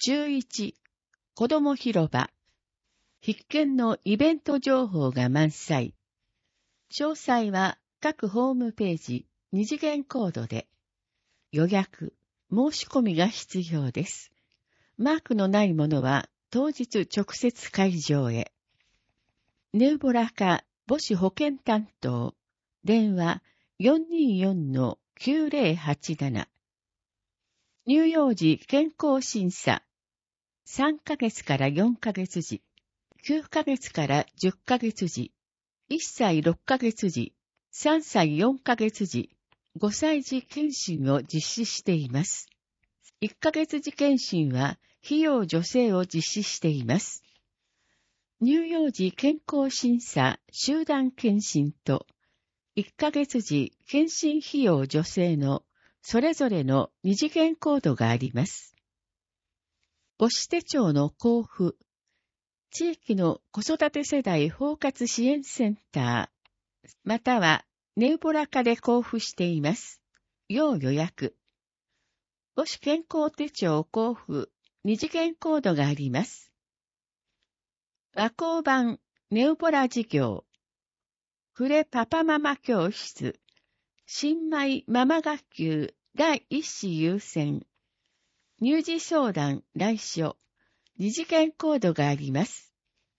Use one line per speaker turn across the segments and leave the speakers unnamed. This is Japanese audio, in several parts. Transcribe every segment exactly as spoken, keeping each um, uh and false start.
じゅういち、子ども広場。必見のイベント情報が満載。詳細は各ホームページ二次元コードで。予約、申し込みが必要です。マークのないものは当日直接会場へ。ネウボラ課母子保健担当。電話 よんにーよんのきゅうぜろはちなな。乳幼児健康審査。さんかげつからよんかげつ時。きゅうかげつからじゅっかげつ時。いっさいろっかげつ時。さんさいよんかげつ時。ごさい児検診を実施しています。いっかげつ児検診は費用助成を実施しています。乳幼児健康審査集団検診といっかげつ児検診費用助成のそれぞれの二次元コードがあります。母子手帳の交付、地域の子育て世代包括支援センター、またはネウボラ課で交付しています。要予約。母子健康手帳交付、二次元コードがあります。和光版ネウボラ事業、フレパパママ教室、新米ママ学級第一子優先、乳児相談来所、二次元コードがあります。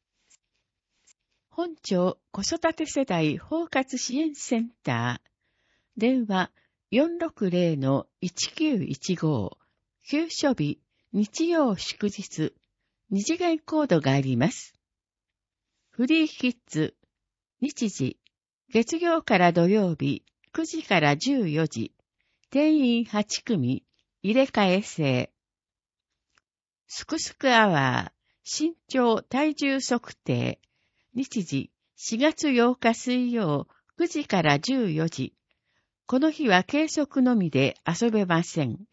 本庁子育て世代包括支援センター、電話 よんろくぜろのいちきゅういちご、休所日、日曜祝日、二次元コードがあります。フリーキッズ、日時、月曜から土曜日、くじからじゅうよじ、定員はちくみ、入れ替え制。すくすくアワー、身長体重測定、日時、しがつようか水曜、くじからじゅうよじ。この日は計測のみで遊べません。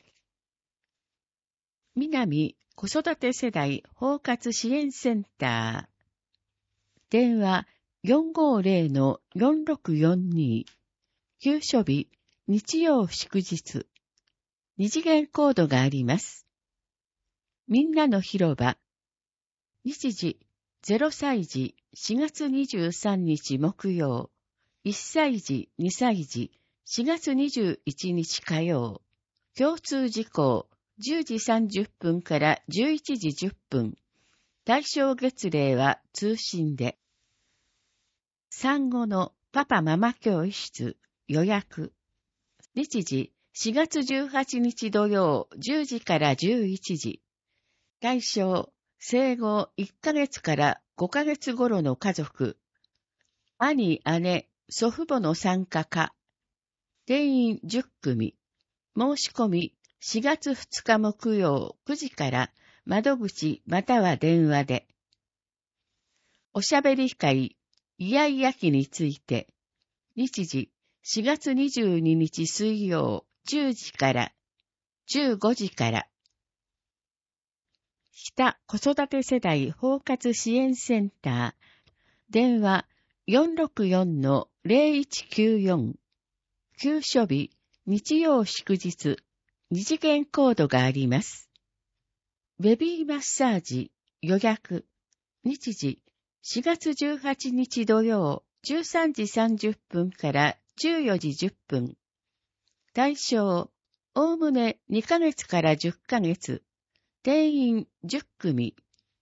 南子育て世代包括支援センター。電話 よんごぜろのよんろくよんに。休所日、日曜祝日。二次元コードがあります。みんなの広場。日時、ぜろさい児、しがつにじゅうさんにち木曜。いっさい児、にさい児、しがつにじゅういちにち火曜。共通事項、じゅうじさんじゅっぷんからじゅういちじじゅっぷん。対象月齢は通信で。産後のパパママ教室予約。日時しがつじゅうはちにち土曜じゅうじからじゅういちじ。対象生後いっかげつからごかげつ頃の家族。兄、姉、祖父母の参加か。定員じゅっくみ。申し込みしがつふつか木曜くじから窓口または電話で。おしゃべり会イヤイヤ期について。日時しがつにじゅうににち水曜じゅうじからじゅうごじから。北子育て世代包括支援センター。電話 よんろくよんのぜろいちきゅうよん。休所日、日曜祝日、二次元コードがあります。ベビーマッサージ、予約、日時、しがつじゅうはちにち土曜、じゅうさんじさんじゅっぷんからじゅうよじじゅっぷん。対象、おおむねにかげつからじゅっかげつ。定員じゅっくみ。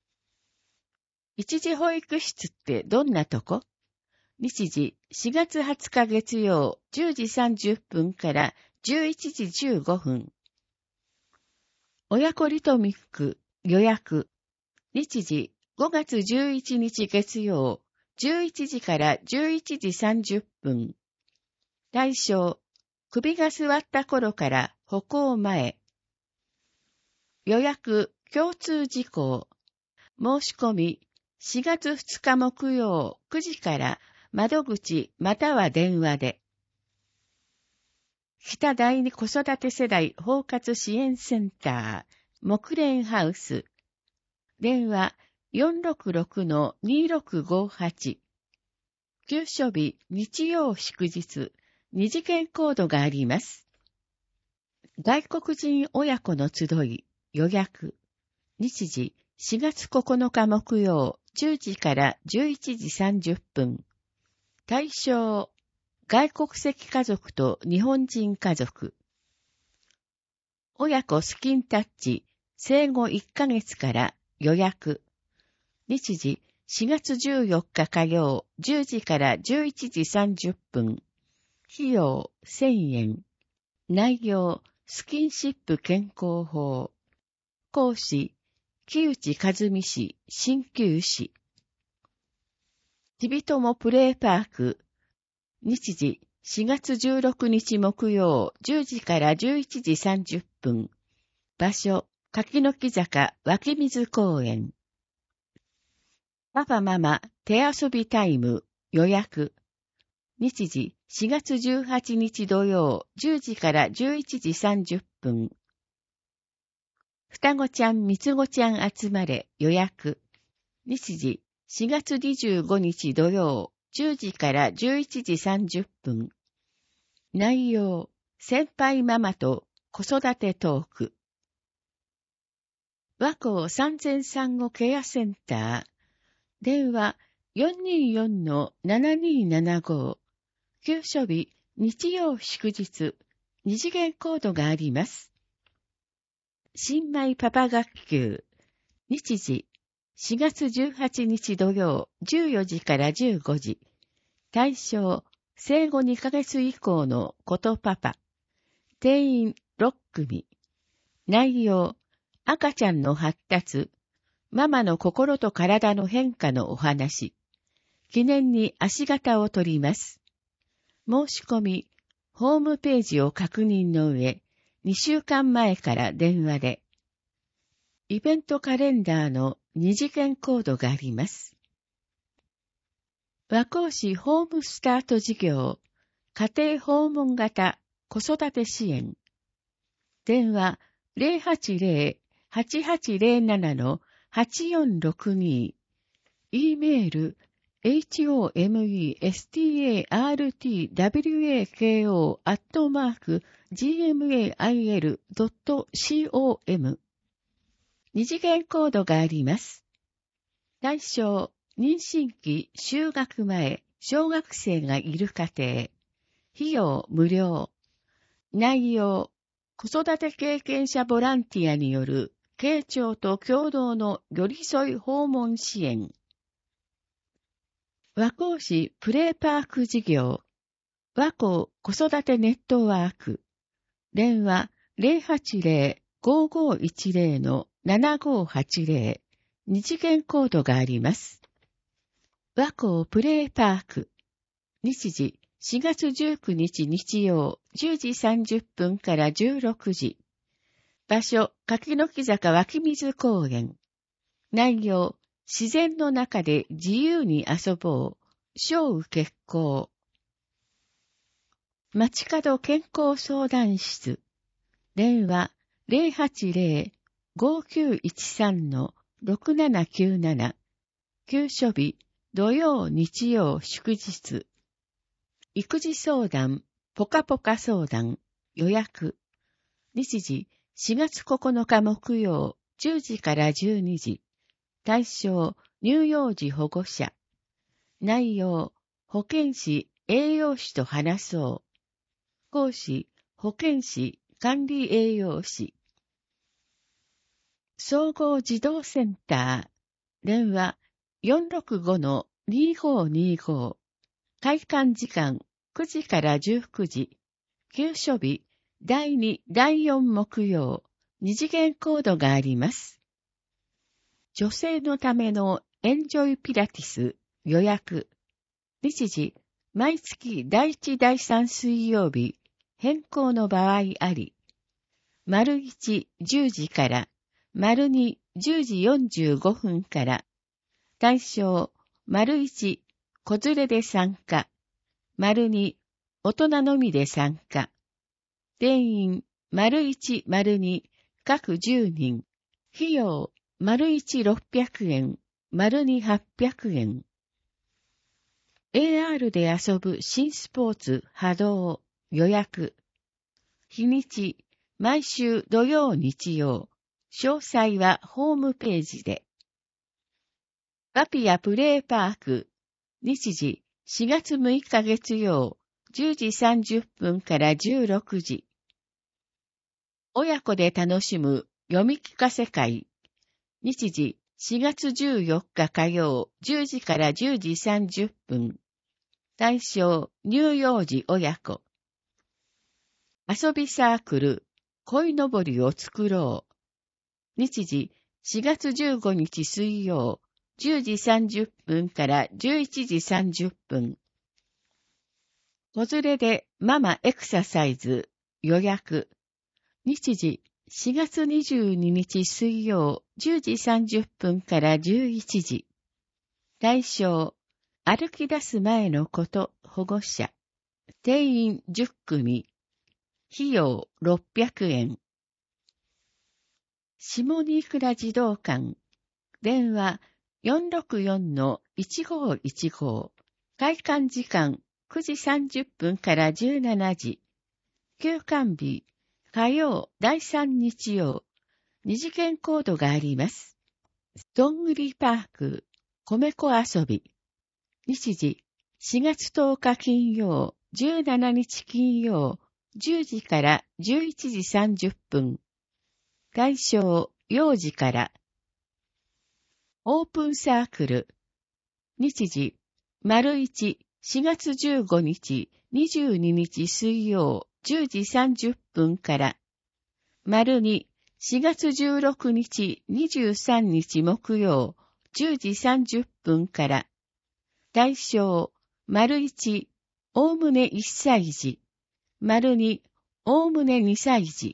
一時保育室ってどんなとこ？日時しがつはつか月曜じゅうじさんじゅっぷんからじゅういちじじゅうごふん。親子リトミック予約。日時ごがつじゅういちにち月曜じゅういちじからじゅういちじさんじゅっぷん。対象首が座った頃から歩行前。予約共通事項。申し込みしがつふつか木曜くじから窓口または電話で。北第二子育て世代包括支援センター、木蓮ハウス。電話 よんろくろくのにろくごはち。休所日、日曜祝日、二次元コードがあります。外国人親子の集い、予約。 日時しがつここのか木曜じゅうじからじゅういちじさんじゅっぷん。対象、外国籍家族と日本人家族。親子スキンタッチ、生後いっかげつから予約。日時しがつじゅうよっか火曜じゅうじからじゅういちじさんじゅっぷん。費用せんえん。内容、スキンシップ健康法。講師、木内和美氏、鍼灸師。ちびともプレイパーク。日時しがつじゅうろくにち木曜じゅうじからじゅういちじさんじゅっぷん。場所、柿の木坂湧水公園。パパママ手遊びタイム予約。日時しがつじゅうはちにち土曜じゅうじからじゅういちじさんじゅっぷん。双子ちゃん三つ子ちゃん集まれ予約。日時しがつにじゅうごにち土曜じゅうじからじゅういちじさんじゅっぷん。内容、先輩ママと子育てトーク。和光産前産後ケアセンター。電話 よんにーよんのななにーななご。休所日、日曜祝日。二次元コードがあります。新米パパ学級。日時、しがつじゅうはちにち土曜じゅうよじからじゅうごじ。対象、生後にかげつ以降のことパパ。定員ろっくみ。内容、赤ちゃんの発達。ママの心と体の変化のお話。記念に足型を取ります。申し込み、ホームページを確認の上、にしゅうかんまえから電話で。イベントカレンダーの二次元コードがあります。和光市ホームスタート事業、家庭訪問型子育て支援。電話 ゼロはちゼロ はちはちゼロなな のはちよんろくに。e メール ホメスタートワコ アットマーク ジーエムエーアイエル ドット コム。二次元コードがあります。対象、妊娠期、就学前、小学生がいる家庭。費用無料。内容、子育て経験者ボランティアによる慶長と共同の寄り添い訪問支援。和光市プレイパーク事業。和光子育てネットワーク。電話 ゼロはちゼロ ごーごーいちゼロ のななごーはちゼロ。二次元コードがあります。和光プレイパーク。日時しがつじゅうくにち日曜じゅうじさんじゅっぷんからじゅうろくじ。場所、柿の木坂湧水公園。内容、自然の中で自由に遊ぼう。小雨結構。街角健康相談室。電話 ゼロはちゼロ ごーきゅういちさん のろくななきゅうなな。休所日、土曜日曜祝日。育児相談、ポカポカ相談、予約。日時、しがつここのか木曜、じゅうじからじゅうにじ。対象、乳幼児保護者。内容、保健師、栄養士と話そう。講師、保健師、管理栄養士。総合児童センター。電話、よんろくごのにーごーにーご。開館時間、くじからじゅうくじ。休所日、だいに、だいよん木曜。二次元コードがあります。女性のためのエンジョイピラティス予約。日時、毎月だいいちだいさん水曜日、変更の場合あり。丸いち、じゅうじから、丸に、じゅうじよんじゅうごふんから。対象、丸いち、子連れで参加。丸に、大人のみで参加。定員、丸いち、丸に、各じゅうにん。費用、丸いちろっぴゃくえん、丸にはっぴゃくえん。エーアール で遊ぶ新スポーツ波動予約。日にち、毎週土曜日曜。 詳細はホームページで。パピアプレイパーク、日時しがつむいか月曜、じゅうじさんじゅっぷんからじゅうろくじ。親子で楽しむ読み聞かせ会、日時しがつじゅうよっか火曜、じゅうじからじゅうじさんじゅっぷん。対象、乳幼児親子。遊びサークル、鯉のぼりを作ろう。日時しがつじゅうごにち水曜、じゅうじさんじゅっぷんからじゅういちじさんじゅっぷん。子連れでママエクササイズ予約。日時しがつにじゅうににち水曜じゅうじさんじゅっぷんからじゅういちじ。対象、歩き出す前の子と保護者。定員じゅっくみ。費用ろっぴゃくえん。下新倉児童館。電話 よんろくよんのいちごいちご。開館時間くじさんじゅっぷんからじゅうしちじ。休館日、火曜だいさん日曜。二次元コードがあります。どんぐりパーク、米粉遊び。日時、しがつとおか金曜、じゅうしちにち金曜、じゅうじからじゅういちじさんじゅっぷん。対象、幼児から。オープンサークル。日時、丸一、しがつじゅうごにち、にじゅうににち水曜、じゅうじさんじゅっぷんから。丸二、しがつじゅうろくにち、にじゅうさんにち木曜、じゅうじさんじゅっぷんから。対象、丸一、おおむねいっさい児。丸二、おおむねにさい児。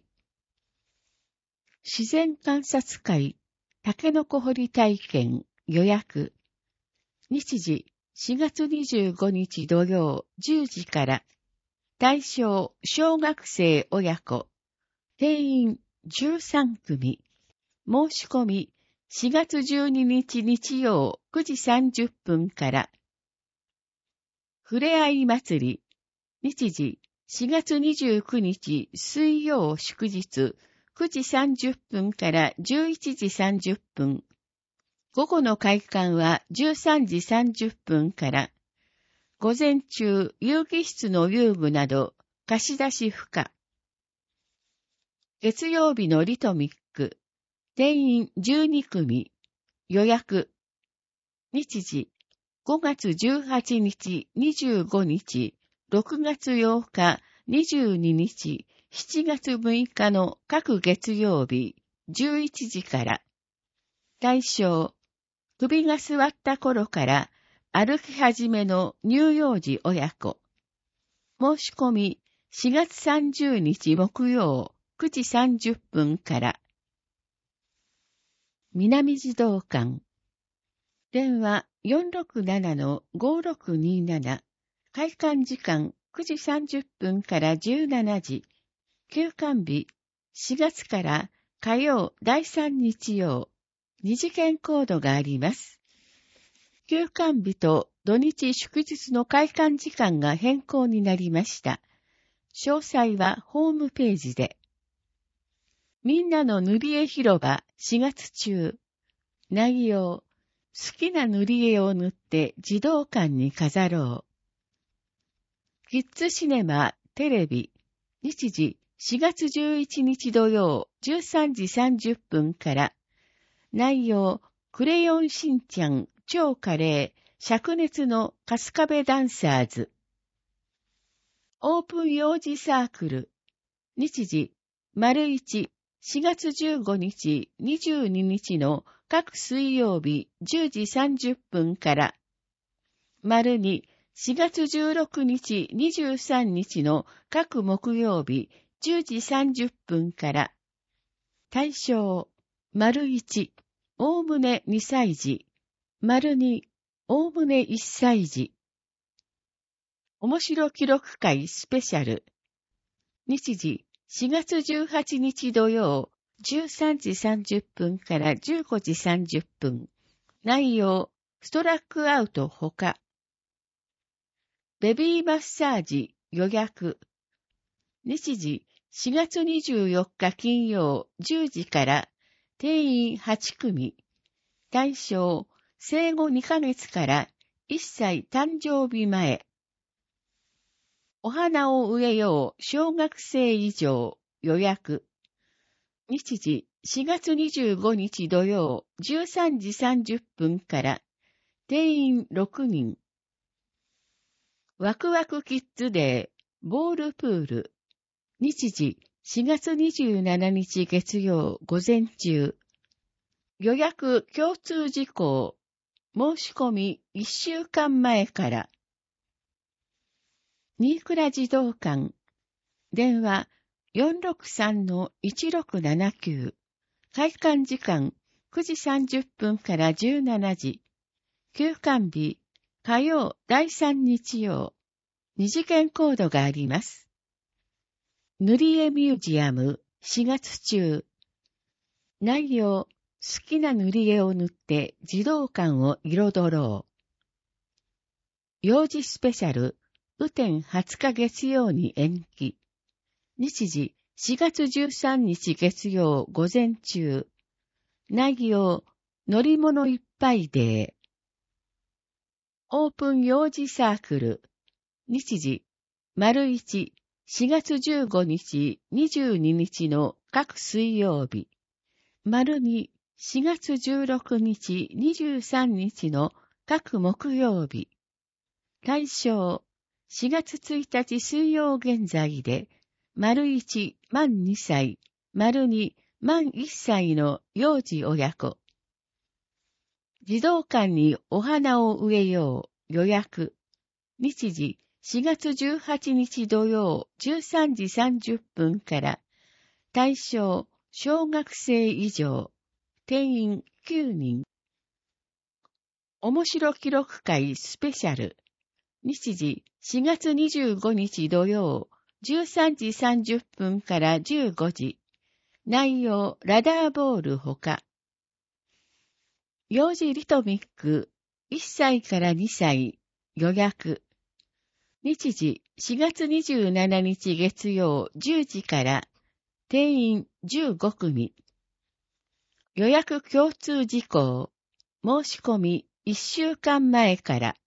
自然観察会、タケノコ掘り体験、予約。日時、しがつにじゅうごにち土曜、じゅうじから。対象、小学生親子。定員じゅうさんくみ。申し込み、しがつじゅうににち日曜、くじさんじゅっぷんから。ふれあい祭り。日時、しがつにじゅうくにち水曜祝日、くじさんじゅっぷんからじゅういちじさんじゅっぷん。午後の開館はじゅうさんじさんじゅっぷんから。午前中、遊戯室の遊具など、貸し出し不可。月曜日のリトミック。定員じゅうにくみ。予約。日時、ごがつじゅうはちにち、にじゅうごにち、ろくがつようか、にじゅうににち、しちがつむいかの各月曜日、じゅういちじから。対象、首が座った頃から歩き始めの乳幼児親子。申し込み、しがつさんじゅうにち木曜、くじさんじゅっぷんから。南児童館。電話 よんろくななのごろくになな。開館時間くじさんじゅっぷんからじゅうしちじ。休館日しがつから火曜だいさん日曜。二次元コードがあります。休館日と土日祝日の開館時間が変更になりました。詳細はホームページで。みんなの塗り絵広場しがつ中。内容。好きな塗り絵を塗って児童館に飾ろう。キッズシネマテレビ。日時しがつじゅういちにち土曜じゅうさんじさんじゅっぷんから。内容。クレヨンしんちゃん超華麗灼熱の春日部ダンサーズ。オープン幼児サークル。日時。丸一。しがつじゅうごにち、にじゅうににちの各水曜日じゅうじさんじゅっぷんから。丸に、しがつじゅうろくにち、にじゅうさんにちの各木曜日じゅうじさんじゅっぷんから。対象、丸一、おおむねにさい児。丸二、おおむねいっさい児。面白記録会スペシャル。日時、しがつじゅうはちにち土曜、じゅうさんじさんじゅっぷんからじゅうごじさんじゅっぷん。内容、ストラックアウトほか。ベビーマッサージ予約。日時、しがつにじゅうよっか金曜じゅうじから、 定員はちくみ。対象、生後にかげつからいっさい誕生日前。お花を植えよう小学生以上予約。日時しがつにじゅうごにち土曜じゅうさんじさんじゅっぷんから定員ろくにん。ワクワクキッズデーボールプール。日時しがつにじゅうしちにち月曜午前中。予約共通事項。申し込みいっしゅうかんまえから。新倉児童館。電話 よんろくさんのいちろくななきゅう。開館時間くじさんじゅっぷんからじゅうしちじ。休館日、火曜だいさん日曜。二次元コードがあります。塗り絵ミュージアムしがつ中。内容、好きな塗り絵を塗って児童館を彩ろう。幼児スペシャル、雨天はつか月曜に延期。日時しがつじゅうさんにち月曜午前中。内容、乗り物いっぱいデー。オープン幼児サークル。日時、丸一、しがつじゅうごにち、にじゅうににちの各水曜日。丸二、しがつじゅうろくにち、にじゅうさんにちの各木曜日。対象、しがつついたち水曜現在で、丸一、満にさい、丸二、満いっさいの幼児親子。児童館にお花を植えよう予約。日時しがつじゅうはちにち土曜じゅうさんじさんじゅっぷんから。対象小学生以上。定員きゅうにん。面白記録会スペシャル。日時しがつにじゅうごにち土曜じゅうさんじさんじゅっぷんからじゅうごじ。内容ラダーボールほか。幼児リトミックいっさいからにさい予約。日時しがつにじゅうしちにち月曜じゅうじから定員じゅうごくみ。予約共通事項。申し込みいっしゅうかんまえから。